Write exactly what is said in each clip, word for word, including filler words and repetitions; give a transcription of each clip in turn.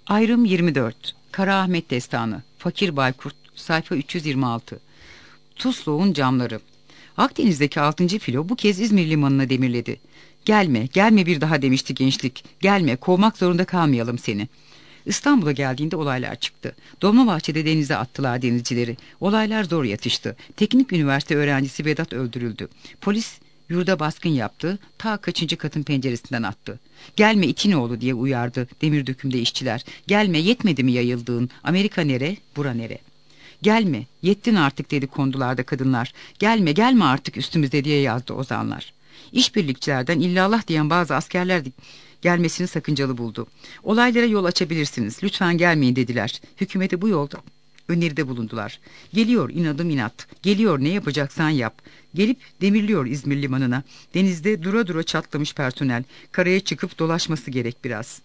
Ayrım yirmi dört. Kara Ahmet Destanı. Fakir Baykurt. Sayfa üç yüz yirmi altı. Tuzluğun camları. Akdeniz'deki altıncı filo bu kez İzmir limanına demirledi. Gelme, gelme bir daha demişti gençlik. Gelme, kovmak zorunda kalmayalım seni. İstanbul'a geldiğinde olaylar çıktı. Dolmabahçe'de denize attılar denizcileri. Olaylar zor yatıştı. Teknik üniversite öğrencisi Vedat öldürüldü. Polis yurda baskın yaptı. Ta kaçıncı katın penceresinden attı. Gelme itinoğlu diye uyardı demir dökümde işçiler. Gelme, yetmedi mi yayıldığın? Amerika nere, bura nere? Gelme, yettin artık dedi kondularda kadınlar. Gelme, gelme artık üstümüze diye yazdı ozanlar. İşbirlikçilerden illallah diyen bazı askerler gelmesini sakıncalı buldu. Olaylara yol açabilirsiniz, lütfen gelmeyin dediler. Hükümete bu yolda öneride bulundular. Geliyor inadım inat, geliyor ne yapacaksan yap. Gelip demirliyor İzmir limanına. Denizde dura dura çatlamış personel. Karaya çıkıp dolaşması gerek biraz.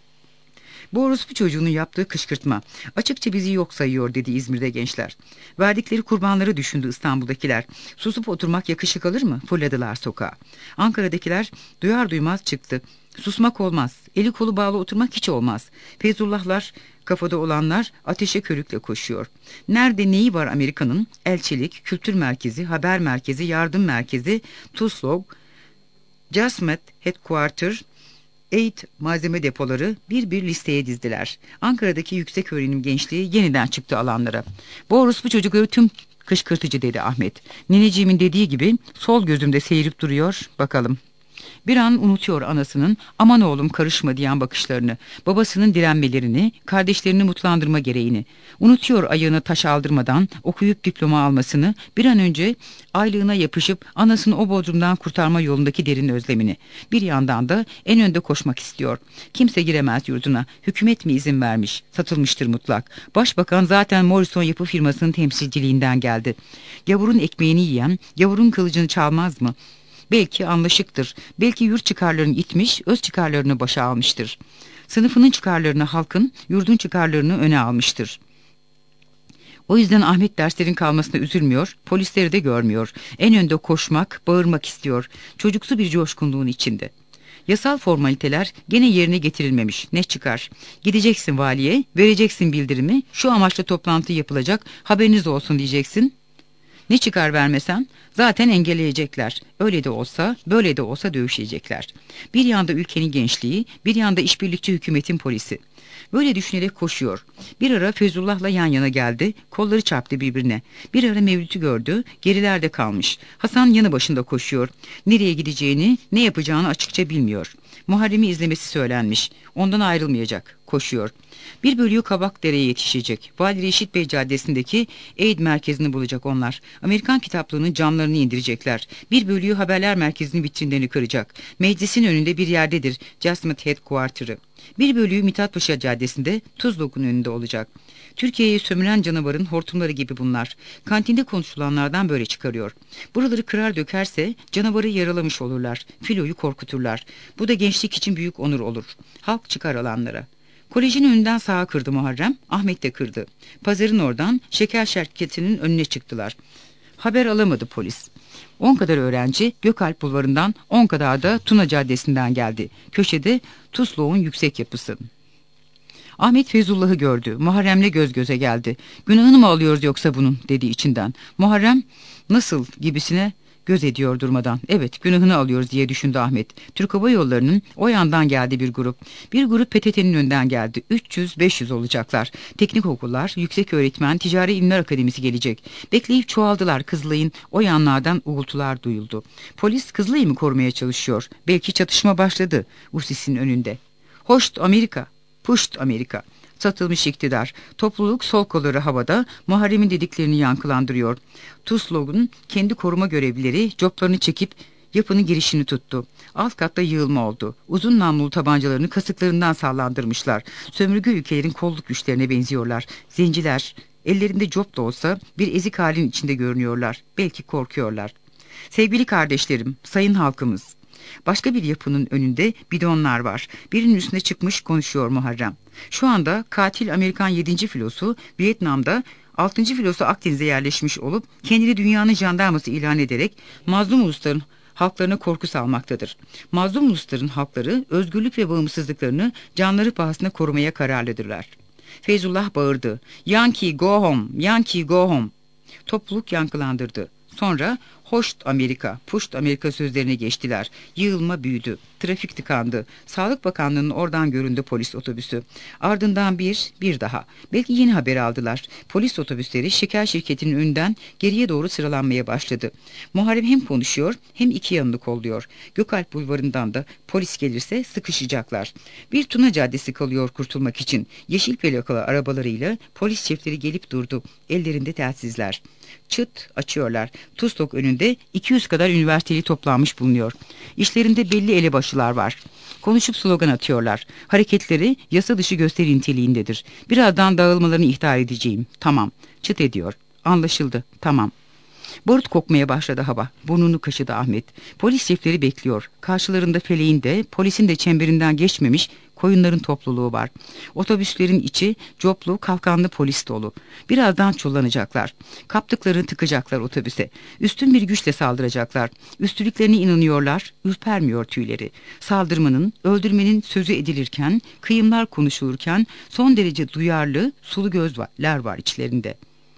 Bu orospu çocuğunun yaptığı kışkırtma. Açıkça bizi yok sayıyor dedi İzmir'de gençler. Verdikleri kurbanları düşündü İstanbul'dakiler. Susup oturmak yakışık alır mı? Fırladılar sokağa. Ankara'dakiler duyar duymaz çıktı. Susmak olmaz. Eli kolu bağlı oturmak hiç olmaz. Feyzullahlar, kafada olanlar ateşe körükle koşuyor. Nerede neyi var Amerika'nın? Elçilik, kültür merkezi, haber merkezi, yardım merkezi, Tuslog, Jasmet Headquarter, Eğit malzeme depoları bir bir listeye dizdiler. Ankara'daki yüksek öğrenim gençliği yeniden çıktı alanlara. Bu orospu çocukları tüm kışkırtıcı dedi Ahmet. Nineciğimin dediği gibi sol gözümde seyirip duruyor bakalım. Bir an unutuyor anasının aman oğlum karışma diyen bakışlarını, babasının direnmelerini, kardeşlerini mutlandırma gereğini. Unutuyor ayağına taş aldırmadan okuyup diploma almasını, bir an önce aylığına yapışıp anasını o bodrumdan kurtarma yolundaki derin özlemini. Bir yandan da en önde koşmak istiyor. Kimse giremez yurduna. Hükümet mi izin vermiş? Satılmıştır mutlak. Başbakan zaten Morrison yapı firmasının temsilciliğinden geldi. Gavurun ekmeğini yiyen, gavurun kılıcını çalmaz mı? Belki anlaşıktır. Belki yurt çıkarlarını itmiş, öz çıkarlarını başa almıştır. Sınıfının çıkarlarını halkın, yurdun çıkarlarını öne almıştır. O yüzden Ahmet derslerin kalmasına üzülmüyor, polisleri de görmüyor. En önde koşmak, bağırmak istiyor. Çocuksu bir coşkunluğun içinde. Yasal formaliteler gene yerine getirilmemiş. Ne çıkar? Gideceksin valiye, vereceksin bildirimi, şu amaçla toplantı yapılacak, haberiniz olsun diyeceksin. Ne çıkar vermesen? Zaten engelleyecekler. Öyle de olsa, böyle de olsa dövüşecekler. Bir yanda ülkenin gençliği, bir yanda işbirlikçi hükümetin polisi. Böyle düşünerek koşuyor. Bir ara Feyzullah'la yan yana geldi, kolları çarptı birbirine. Bir ara Mevlüt'ü gördü, gerilerde kalmış. Hasan yanı başında koşuyor. Nereye gideceğini, ne yapacağını açıkça bilmiyor. Muharrem'i izlemesi söylenmiş. Ondan ayrılmayacak. Koşuyor. Bir bölüğü Kabakdere'ye yetişecek. Vali Reşit Bey Caddesi'ndeki Eid merkezini bulacak onlar. Amerikan kitaplığının camlarını indirecekler. Bir bölüğü haberler merkezinin vitrinlerini kıracak. Meclisin önünde bir yerdedir Jasmet Headquarter'ı. Bir bölüğü Mithatpaşa Caddesi'nde Tuzlok'un önünde olacak. Türkiye'yi sömüren canavarın hortumları gibi bunlar. Kantinde konuşulanlardan böyle çıkarıyor. Buraları kırar dökerse canavarı yaralamış olurlar. Filoyu korkuturlar. Bu da gençlik için büyük onur olur. Halk çıkar alanlara. Kolejin önünden sağa kırdı Muharrem, Ahmet de kırdı. Pazarın oradan şeker şirketinin önüne çıktılar. Haber alamadı polis. On kadar öğrenci Gökalp Bulvarı'ndan, on kadar da Tuna Caddesi'nden geldi. Köşede Tuslok'un yüksek yapısı. Ahmet Feyzullah'ı gördü. Muharrem'le göz göze geldi. Günahını mı alıyoruz yoksa bunun dedi içinden. Muharrem nasıl gibisine göz ediyor durmadan. Evet, günahını alıyoruz diye düşündü Ahmet. Türk Hava Yolları'nın o yandan geldi bir grup. Bir grup P T T'nin önden geldi. üç yüz beş yüz olacaklar. Teknik okullar, yüksek öğretmen, ticari ilimler akademisi gelecek. Bekleyip çoğaldılar Kızılay'ın o yanlardan uğultular duyuldu. Polis Kızılay'ı mı korumaya çalışıyor? Belki çatışma başladı Usis'in önünde. Hoşt Amerika, puşt Amerika. Satılmış iktidar. Topluluk sol kolları havada Muharrem'in dediklerini yankılandırıyor. Tuslog'un kendi koruma görevlileri coplarını çekip yapının girişini tuttu. Alt katta yığılma oldu. Uzun namlulu tabancalarını kasıklarından sallandırmışlar. Sömürge ülkelerin kolluk güçlerine benziyorlar. Zenciler ellerinde cop da olsa bir ezik halin içinde görünüyorlar. Belki korkuyorlar. Sevgili kardeşlerim, sayın halkımız. Başka bir yapının önünde bidonlar var. Birinin üstüne çıkmış konuşuyor Muharrem. Şu anda katil Amerikan yedinci filosu Vietnam'da, altıncı filosu Akdeniz'e yerleşmiş olup kendini dünyanın jandarması ilan ederek mazlum ulusların halklarına korku salmaktadır. Mazlum ulusların halkları özgürlük ve bağımsızlıklarını canları pahasına korumaya kararlıdırlar. Feyzullah bağırdı. Yankee go home, Yankee go home. Topluluk yankılandırdı. Sonra hoşt Amerika, puşt Amerika sözlerine geçtiler. Yığılma büyüdü. Trafik tıkandı. Sağlık Bakanlığı'nın oradan göründü polis otobüsü. Ardından bir, bir daha. Belki yeni haber aldılar. Polis otobüsleri şeker şirketinin önünden geriye doğru sıralanmaya başladı. Muharrem hem konuşuyor hem iki yanını kolluyor. Gökalp Bulvarı'ndan da polis gelirse sıkışacaklar. Bir Tuna Caddesi kalıyor kurtulmak için. Yeşil plakalı arabalarıyla polis şefleri gelip durdu. Ellerinde telsizler. Çıt açıyorlar. Tuzlok önünde iki yüz kadar üniversiteli toplanmış bulunuyor. İşlerinde belli elebaşılar var. Konuşup slogan atıyorlar. Hareketleri yasa dışı gösteri niteliğindedir. Birazdan dağılmalarını ihtar edeceğim. Tamam. Çıt ediyor. Anlaşıldı. Tamam. Barut kokmaya başladı hava. Burnunu kaşıdı Ahmet. Polis şefleri bekliyor. Karşılarında feleğin de polisin de çemberinden geçmemiş koyunların topluluğu var. Otobüslerin içi coplu kalkanlı polis dolu. Birazdan çullanacaklar. Kaptıklarını tıkacaklar otobüse. Üstün bir güçle saldıracaklar. Üstünlüklerine inanıyorlar. Ürpermiyor tüyleri. Saldırmanın, öldürmenin sözü edilirken, kıyımlar konuşulurken son derece duyarlı, sulu gözler var içlerinde.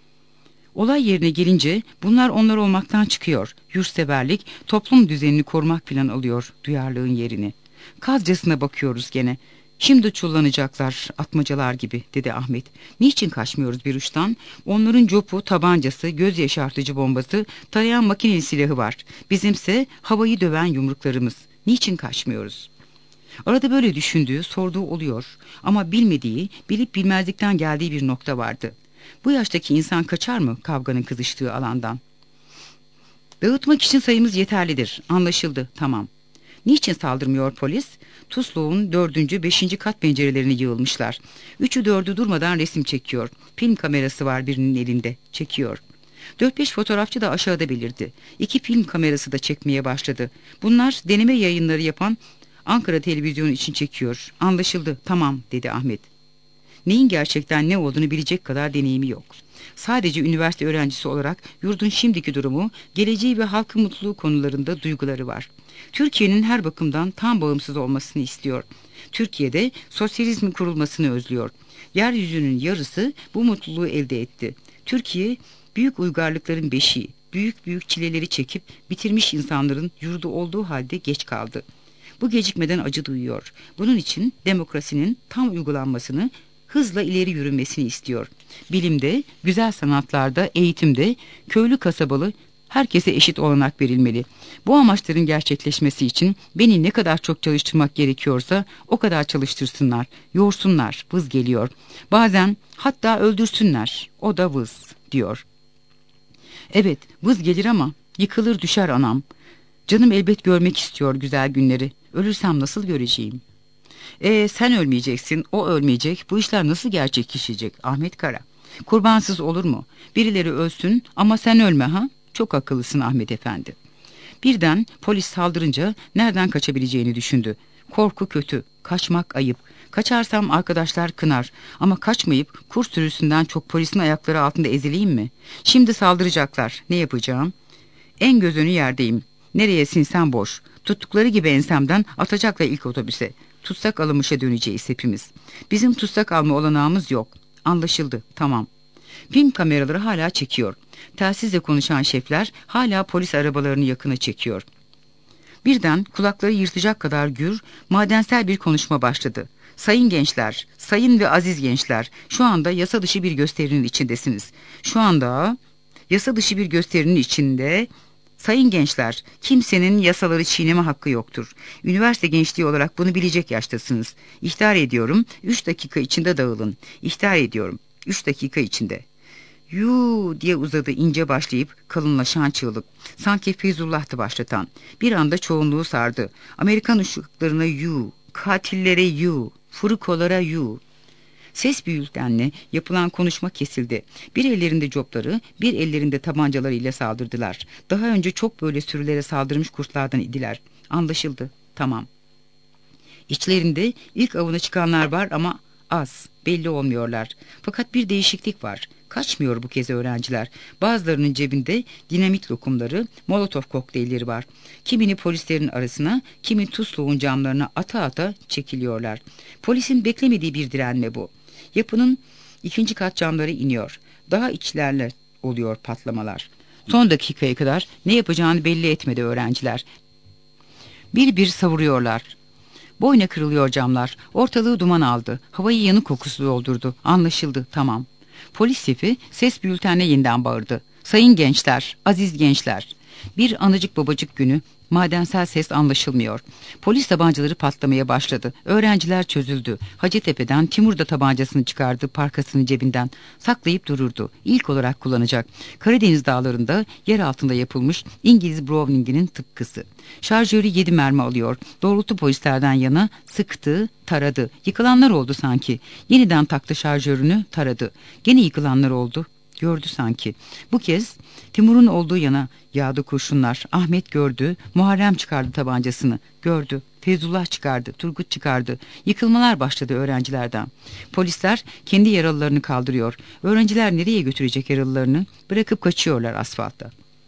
Olay yerine gelince bunlar onlar olmaktan çıkıyor. Yurtseverlik, toplum düzenini korumak falan alıyor duyarlılığın yerini. Kazcasına bakıyoruz gene. Şimdi çullanacaklar atmacalar gibi dedi Ahmet. Niçin kaçmıyoruz bir uçtan? Onların copu, tabancası, göz yaşartıcı bombası, tarayan makineli silahı var. Bizimse havayı döven yumruklarımız. Niçin kaçmıyoruz? Arada böyle düşündüğü, sorduğu oluyor. Ama bilmediği, bilip bilmezlikten geldiği bir nokta vardı. Bu yaştaki insan kaçar mı kavganın kızıştığı alandan? Dağıtmak için sayımız yeterlidir. Anlaşıldı. Tamam. Niçin saldırmıyor polis? Tuzluğun dördüncü, beşinci kat pencerelerine yığılmışlar. Üçü dördü durmadan resim çekiyor. Film kamerası var birinin elinde. Çekiyor. Dört beş fotoğrafçı da aşağıda belirdi. İki film kamerası da çekmeye başladı. Bunlar deneme yayınları yapan Ankara televizyonu için çekiyor. Anlaşıldı. Tamam dedi Ahmet. Neyin gerçekten ne olduğunu bilecek kadar deneyimi yok. Sadece üniversite öğrencisi olarak yurdun şimdiki durumu, geleceği ve halkın mutluluğu konularında duyguları var. Türkiye'nin her bakımdan tam bağımsız olmasını istiyor. Türkiye'de sosyalizmin kurulmasını özlüyor. Yeryüzünün yarısı bu mutluluğu elde etti. Türkiye, büyük uygarlıkların beşiği, büyük büyük çileleri çekip bitirmiş insanların yurdu olduğu halde geç kaldı. Bu gecikmeden acı duyuyor. Bunun için demokrasinin tam uygulanmasını, hızla ileri yürümesini istiyor. Bilimde, güzel sanatlarda, eğitimde, köylü kasabalı herkese eşit olanak verilmeli. Bu amaçların gerçekleşmesi için beni ne kadar çok çalıştırmak gerekiyorsa o kadar çalıştırsınlar, yorsunlar, vız geliyor. Bazen hatta öldürsünler, o da vız diyor. Evet, vız gelir ama yıkılır düşer anam. Canım elbet görmek istiyor güzel günleri. Ölürsem nasıl göreceğim? E sen ölmeyeceksin, o ölmeyecek. Bu işler nasıl gerçekleşecek Ahmet Kara? Kurbansız olur mu? Birileri ölsün ama sen ölme ha? Çok akıllısın Ahmet Efendi. Birden polis saldırınca nereden kaçabileceğini düşündü. Korku kötü, kaçmak ayıp. Kaçarsam arkadaşlar kınar. Ama kaçmayıp kurs sürüsünden çok polisin ayakları altında ezileyim mi? Şimdi saldıracaklar. Ne yapacağım? En göz önü yerdeyim. Nereye sinsem boş. Tuttukları gibi ensemden atacaklar ilk otobüse. Tutsak alınmışa döneceğiz hepimiz. Bizim tutsak alma olanağımız yok. Anlaşıldı, tamam. Film kameraları hala çekiyor. Telsizle konuşan şefler hala polis arabalarını yakına çekiyor. Birden kulakları yırtacak kadar gür, madensel bir konuşma başladı. Sayın gençler, sayın ve aziz gençler, şu anda yasa dışı bir gösterinin içindesiniz. Şu anda yasa dışı bir gösterinin içinde... Sayın gençler, kimsenin yasaları çiğneme hakkı yoktur. Üniversite gençliği olarak bunu bilecek yaştasınız. İhtar ediyorum, üç dakika içinde dağılın. İhtar ediyorum, üç dakika içinde. Yuu diye uzadı ince başlayıp kalınlaşan çığlık. Sanki Feyzullah'tı başlatan. Bir anda çoğunluğu sardı. Amerikan ışıklarına yuu, katillere yuu, furukolara yuu. Ses büyültenle yapılan konuşma kesildi. Bir ellerinde copları, bir ellerinde tabancalarıyla saldırdılar. Daha önce çok böyle sürülere saldırmış kurtlardan idiler. Anlaşıldı. Tamam. İçlerinde ilk avına çıkanlar var ama az, belli olmuyorlar. Fakat bir değişiklik var. Kaçmıyor bu kez öğrenciler. Bazılarının cebinde dinamit lokumları, molotof kokteylleri var. Kimini polislerin arasına, kimi Tuzla'nın camlarına ata ata çekiliyorlar. Polisin beklemediği bir direnme bu. Yapının ikinci kat camları iniyor. Daha içlerle oluyor patlamalar. Son dakikaya kadar ne yapacağını belli etmedi öğrenciler. Bir bir savuruyorlar. Boyuna kırılıyor camlar. Ortalığı duman aldı. Havayı yanık kokusu doldurdu. Anlaşıldı, tamam. Polis şefi ses bültenle yeniden bağırdı. Sayın gençler, aziz gençler. Bir anacık babacık günü, madensel ses anlaşılmıyor. Polis tabancaları patlamaya başladı. Öğrenciler çözüldü. Hacettepe'den Timur da tabancasını çıkardı, parkasını cebinden. Saklayıp dururdu. İlk olarak kullanacak. Karadeniz dağlarında yer altında yapılmış İngiliz Browning'inin tıpkısı. Şarjörü yedi mermi alıyor. Doğrultu polislerden yana sıktı, taradı. Yıkılanlar oldu sanki. Yeniden taktı şarjörünü, taradı. Gene yıkılanlar oldu. Gördü sanki. Bu kez Timur'un olduğu yana yağdı kurşunlar. Ahmet gördü. Muharrem çıkardı tabancasını. Gördü. Feyzullah çıkardı. Turgut çıkardı. Yıkılmalar başladı öğrencilerden. Polisler kendi yaralılarını kaldırıyor. Öğrenciler nereye götürecek yaralılarını? Bırakıp kaçıyorlar asfaltta.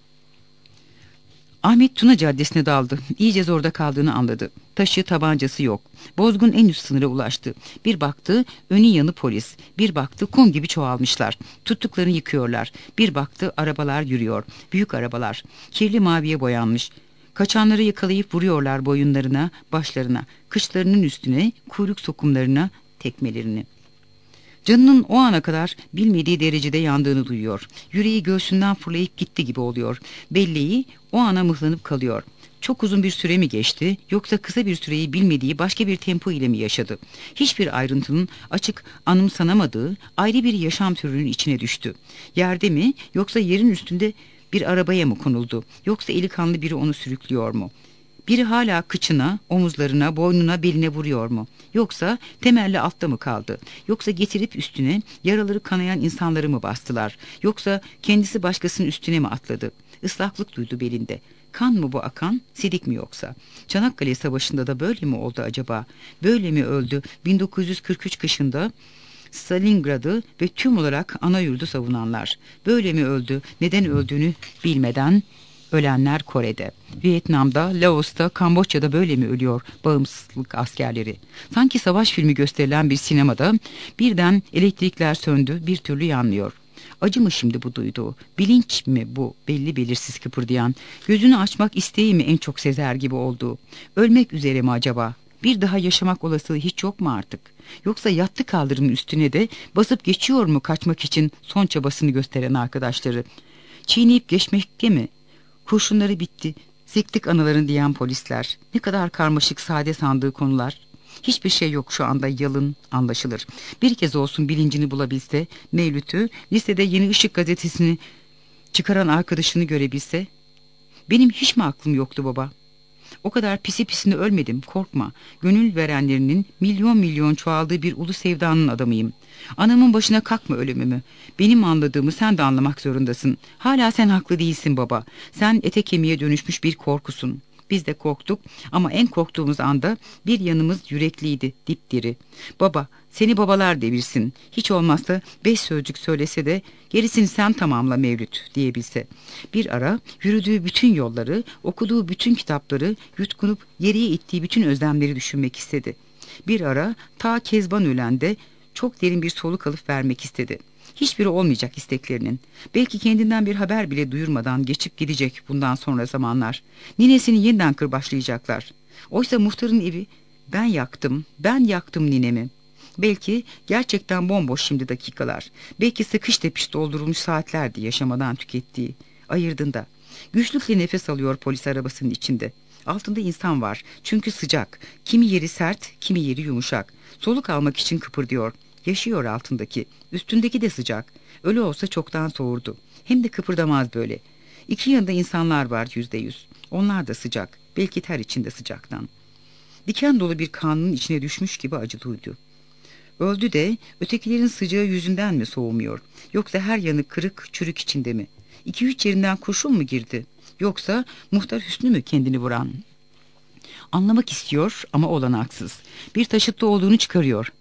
Ahmet Tuna Caddesi'ne daldı. İyice zorda kaldığını anladı. Taşı, tabancası yok. Bozgun en üst sınıra ulaştı. Bir baktı önü yanı polis. Bir baktı kum gibi çoğalmışlar. Tuttuklarını yıkıyorlar. Bir baktı arabalar yürüyor. Büyük arabalar. Kirli maviye boyanmış. Kaçanları yakalayıp vuruyorlar boyunlarına, başlarına, kıçlarının üstüne, kuyruk sokumlarına, tekmelerini. Canının o ana kadar bilmediği derecede yandığını duyuyor. Yüreği göğsünden fırlayıp gitti gibi oluyor. Belleği o ana mıhlanıp kalıyor. Çok uzun bir süre mi geçti, yoksa kısa bir süreyi bilmediği başka bir tempo ile mi yaşadı? Hiçbir ayrıntının açık anımsanamadığı ayrı bir yaşam türünün içine düştü. Yerde mi, yoksa yerin üstünde bir arabaya mı konuldu? Yoksa eli kanlı biri onu sürüklüyor mu? Biri hala kıçına, omuzlarına, boynuna, beline vuruyor mu? Yoksa temelli altta mı kaldı? Yoksa getirip üstüne yaraları kanayan insanları mı bastılar? Yoksa kendisi başkasının üstüne mi atladı? Islaklık duydu belinde. Kan mı bu akan, sidik mi yoksa? Çanakkale Savaşı'nda da böyle mi oldu acaba? Böyle mi öldü bin dokuz yüz kırk üç kışında Stalingrad'ı ve tüm olarak ana yurdu savunanlar? Böyle mi öldü, neden öldüğünü bilmeden ölenler Kore'de, Vietnam'da, Laos'ta, Kamboçya'da böyle mi ölüyor bağımsızlık askerleri? Sanki savaş filmi gösterilen bir sinemada birden elektrikler söndü, bir türlü yanmıyor. Acı mı şimdi bu duyduğu? Bilinç mi bu belli belirsiz kıpırdayan? Gözünü açmak isteği mi en çok sezer gibi olduğu? Ölmek üzere mi acaba? Bir daha yaşamak olasılığı hiç yok mu artık? Yoksa yattı kaldırımın üstüne de basıp geçiyor mu kaçmak için son çabasını gösteren arkadaşları? Çiğneyip geçmekte mi? Kurşunları bitti, siktik anıların diyen polisler. Ne kadar karmaşık sade sandığı konular. Hiçbir şey yok şu anda, yalın anlaşılır. Bir kez olsun bilincini bulabilse, Mevlüt'ü, lisede Yeni Işık gazetesini çıkaran arkadaşını görebilse. Benim hiç mi aklım yoktu baba? O kadar pisi pisine ölmedim, korkma. Gönül verenlerinin milyon milyon çoğaldığı bir ulu sevdanın adamıyım. Anamın başına kalkma ölümümü. Benim anladığımı sen de anlamak zorundasın. Hala sen haklı değilsin baba. Sen ete kemiğe dönüşmüş bir korkusun. Biz de korktuk ama en korktuğumuz anda bir yanımız yürekliydi, dipdiri. Baba, seni babalar devirsin. Hiç olmazsa beş sözcük söylese de gerisini sen tamamla Mevlüt diyebilse. Bir ara yürüdüğü bütün yolları, okuduğu bütün kitapları, yutkunup geriye ittiği bütün özlemleri düşünmek istedi. Bir ara ta Kezban ölende çok derin bir soluk alıp vermek istedi. Hiçbiri olmayacak isteklerinin. Belki kendinden bir haber bile duyurmadan geçip gidecek bundan sonra zamanlar. Ninesini yeniden kırbaçlayacaklar. Oysa muhtarın evi, ben yaktım, ben yaktım ninemi. Belki gerçekten bomboş şimdi dakikalar. Belki sıkış tepiş doldurulmuş saatlerdi yaşamadan tükettiği. Ayırdığında. Güçlükle nefes alıyor polis arabasının içinde. Altında insan var çünkü sıcak. Kimi yeri sert, kimi yeri yumuşak. Soluk almak için kıpırdıyor. Yaşıyor altındaki. Üstündeki de sıcak. Ölü olsa çoktan soğurdu. Hem de kıpırdamaz böyle. İki yanında insanlar var yüzde yüz. Onlar da sıcak. Belki ter içinde sıcaktan. Diken dolu bir kanının içine düşmüş gibi acı duydu. Öldü de ötekilerin sıcağı yüzünden mi soğumuyor? Yoksa her yanı kırık çürük içinde mi? İki üç yerinden kurşun mu girdi? Yoksa muhtar Hüsnü mü kendini vuran? Anlamak istiyor ama olanaksız. Bir taşıtlı olduğunu çıkarıyor.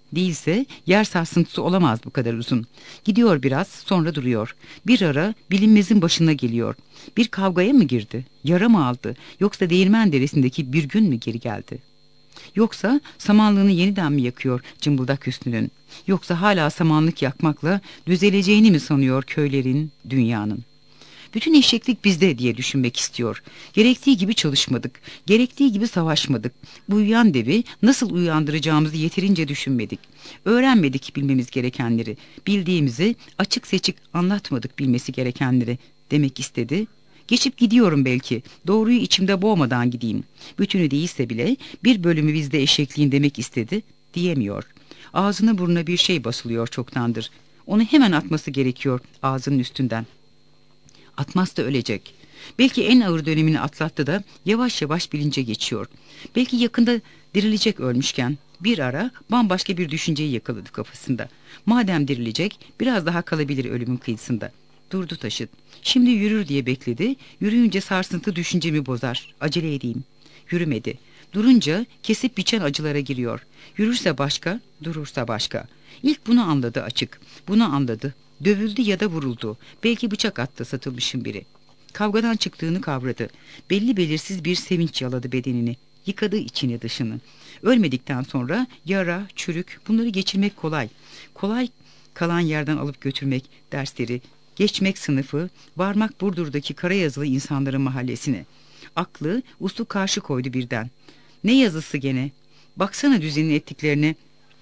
Değilse yer sarsıntısı olamaz bu kadar uzun. Gidiyor biraz, sonra duruyor. Bir ara bilinmezin başına geliyor. Bir kavgaya mı girdi? Yara mı aldı? Yoksa Değirmen Deresi'ndeki bir gün mü geri geldi? Yoksa samanlığını yeniden mi yakıyor Cımbıldak Hüsnü'nün? Yoksa hala samanlık yakmakla düzeleceğini mi sanıyor köylerin, dünyanın? Bütün eşeklik bizde diye düşünmek istiyor. Gerektiği gibi çalışmadık, gerektiği gibi savaşmadık. Bu uyuyan devi nasıl uyandıracağımızı yeterince düşünmedik. Öğrenmedik bilmemiz gerekenleri, bildiğimizi açık seçik anlatmadık bilmesi gerekenleri demek istedi. Geçip gidiyorum belki, doğruyu içimde boğmadan gideyim. Bütünü değilse bile bir bölümü bizde eşekliğin demek istedi, diyemiyor. Ağzına burnuna bir şey basılıyor çoktandır. Onu hemen atması gerekiyor ağzının üstünden. Atmaz da ölecek. Belki en ağır dönemini atlattı da yavaş yavaş bilince geçiyor. Belki yakında dirilecek ölmüşken. Bir ara bambaşka bir düşünceyi yakaladı kafasında. Madem dirilecek biraz daha kalabilir ölümün kıyısında. Durdu taşıt. Şimdi yürür diye bekledi. Yürüyünce sarsıntı düşüncemi bozar. Acele edeyim. Yürümedi. Durunca kesip biçen acılara giriyor. Yürürse başka, durursa başka. İlk bunu anladı açık. Bunu anladı. Dövüldü ya da vuruldu. Belki bıçak attı satılmışın biri. Kavgadan çıktığını kavradı. Belli belirsiz bir sevinç yaladı bedenini. Yıkadı içini dışını. Ölmedikten sonra yara, çürük bunları geçirmek kolay. Kolay kalan yerden alıp götürmek dersleri, geçmek sınıfı, varmak Burdur'daki Karayazılı insanların mahallesine. Aklı, uslu karşı koydu birden. Ne yazısı gene? Baksana düzenin ettiklerine.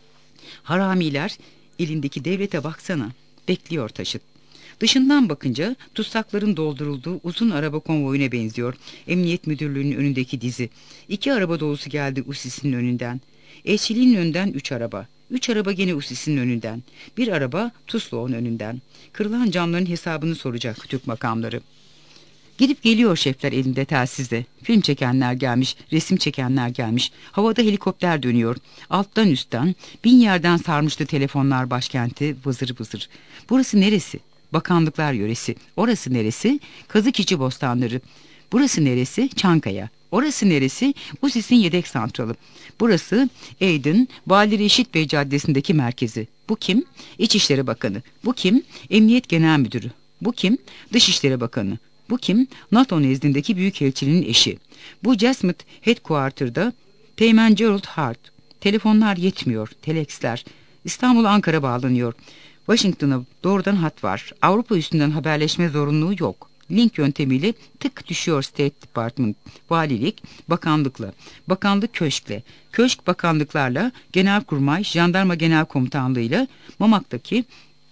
Haramiler, elindeki devlete baksana. Bekliyor taşıt. Dışından bakınca tutsakların doldurulduğu uzun araba konvoyuna benziyor. Emniyet müdürlüğünün önündeki dizi. İki araba dolusu geldi Usisi'nin önünden. Elçiliğin önünden üç araba. Üç araba gene Usisi'nin önünden. Bir araba Tusloğ'un önünden. Kırılan camların hesabını soracak Türk makamları. Gidip geliyor şefler elinde telsizle. Film çekenler gelmiş, resim çekenler gelmiş. Havada helikopter dönüyor. Alttan üstten, bin yerden sarmıştı telefonlar başkenti vızır vızır. Burası neresi? Bakanlıklar yöresi. Orası neresi? Kazıkçı bostanları. Burası neresi? Çankaya. Orası neresi? Usis'in yedek santralı. Burası Aydın, Vali Reşit Bey Caddesi'ndeki merkezi. Bu kim? İçişleri Bakanı. Bu kim? Emniyet Genel Müdürü. Bu kim? Dışişleri Bakanı. Bu kim? NATO nezdindeki büyükelçinin eşi. Bu Jasmine Headquarter'da Teğmen Gerald Hart. Telefonlar yetmiyor. Teleksler. İstanbul Ankara bağlanıyor. Washington'a doğrudan hat var. Avrupa üstünden haberleşme zorunluluğu yok. Link yöntemiyle tık düşüyor State Department, valilik, bakanlıkla, bakanlık köşkle, köşk bakanlıklarla, genelkurmay, jandarma genel komutanlığıyla, Mamak'taki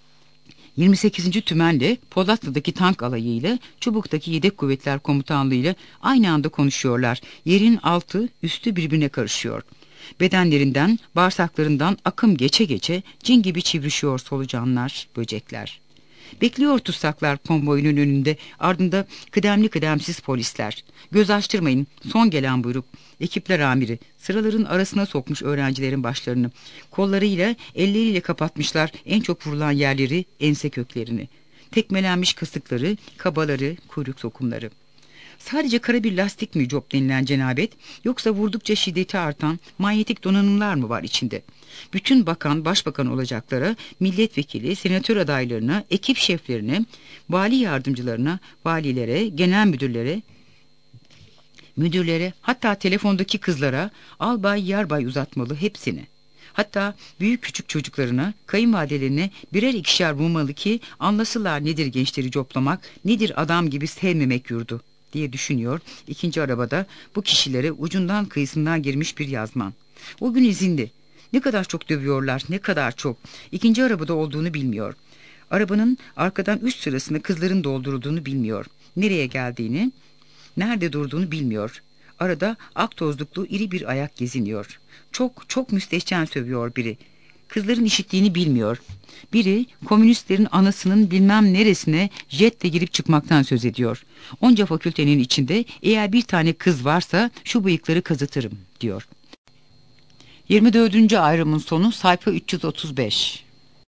yirmi sekizinci tümenle, Polatlı'daki tank alayıyla, Çubuk'taki yedek kuvvetler komutanlığıyla aynı anda konuşuyorlar. Yerin altı, üstü birbirine karışıyor. Bedenlerinden, bağırsaklarından akım geçe geçe cin gibi çivrişiyor solucanlar, böcekler. Bekliyor tutsaklar konvoyunun önünde, ardında kıdemli kıdemsiz polisler. Göz açtırmayın, son gelen buyruk. Ekipler amiri sıraların arasına sokmuş öğrencilerin başlarını. Kollarıyla, elleriyle kapatmışlar en çok vurulan yerleri, ense köklerini. Tekmelenmiş kasıkları, kabaları, kuyruk sokumları. Sadece kara bir lastik mi cop denilen cenabet, yoksa vurdukça şiddeti artan manyetik donanımlar mı var içinde? Bütün bakan, başbakan olacaklara, milletvekili, senatör adaylarına, ekip şeflerine, vali yardımcılarına, valilere, genel müdürlere, müdürlere, hatta telefondaki kızlara, albay yarbay uzatmalı hepsini. Hatta büyük küçük çocuklarına, kayınvalidelerine birer ikişer vurmalı ki anlasınlar nedir gençleri coplamak, nedir adam gibi sevmemek yurdu diye düşünüyor. İkinci arabada bu kişilere ucundan kıyısından girmiş bir yazman. O gün izinli. Ne kadar çok dövüyorlar, ne kadar çok. İkinci arabada olduğunu bilmiyor. Arabanın arkadan üst sırasında kızların doldurulduğunu bilmiyor. Nereye geldiğini, nerede durduğunu bilmiyor. Arada ak tozluklu iri bir ayak geziniyor. Çok çok müstehcen sövüyor biri. Kızların işittiğini bilmiyor. Biri komünistlerin anasının bilmem neresine jetle girip çıkmaktan söz ediyor. Onca fakültenin içinde eğer bir tane kız varsa şu bıyıkları kazıtırım diyor. yirmi dördüncü ayrımın sonu sayfa üç yüz otuz beş.